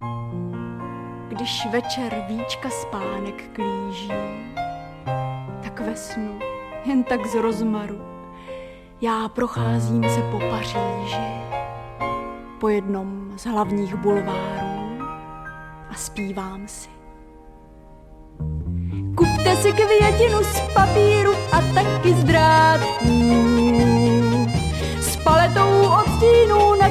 Když večer víčka spánek klíží, tak ve snu, jen tak z rozmaru, já procházím se po Paříži, po jednom z hlavních bulvárů a zpívám si. Kupte si květinu z papíru a taky z drátků, s paletou odstínu